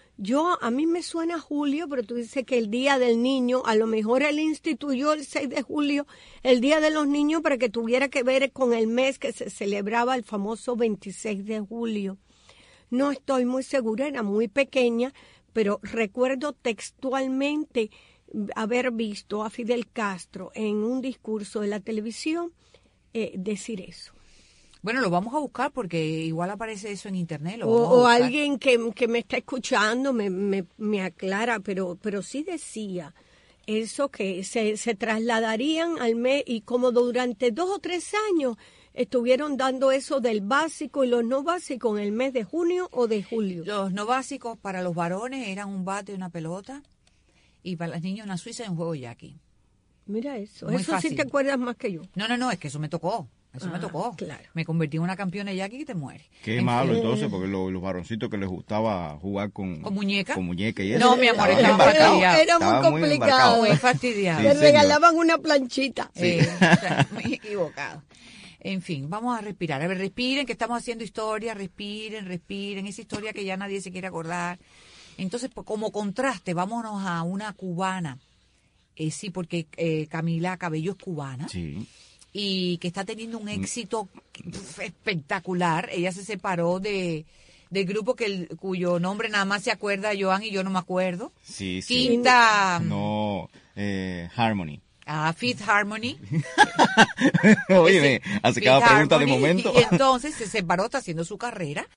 A mí me suena julio, pero tú dices que el Día del Niño, a lo mejor él instituyó el 6 de julio, el Día de los Niños, para que tuviera que ver con el mes que se celebraba el famoso 26 de julio. No estoy muy segura, era muy pequeña, pero recuerdo textualmente haber visto a Fidel Castro en un discurso de la televisión decir eso. Bueno, lo vamos a buscar porque igual aparece eso en internet. O alguien que me está escuchando me aclara, pero sí decía eso, que se trasladarían al mes, y como durante 2 o 3 años estuvieron dando eso del básico y los no básicos en el mes de junio o de julio. Los no básicos para los varones eran un bate y una pelota, y para las niñas una suiza y un juego yaqui. Mira eso. Muy eso fácil. Sí te acuerdas más que yo. No, es que eso me tocó. Eso me tocó. Claro. Me convertí en una campeona yaqui y te mueres. Qué malo entonces, porque los varoncitos que les gustaba jugar con muñeca. Con muñeca y eso. No, mi amor, era muy complicado. Muy fastidiado. Le regalaban una planchita. Sí. Muy equivocado. En fin, vamos a respirar. A ver, respiren, que estamos haciendo historia. Respiren. Esa historia que ya nadie se quiere acordar. Entonces, pues, como contraste, vámonos a una cubana. Sí, porque Camila Cabello es cubana. Sí. Y que está teniendo un éxito espectacular. Ella se separó del grupo cuyo nombre nada más se acuerda Joan y yo no me acuerdo. Sí. Quinta... No, Harmony. Fifth Harmony. Oye, hace cada pregunta de momento. Y entonces se separó, está haciendo su carrera.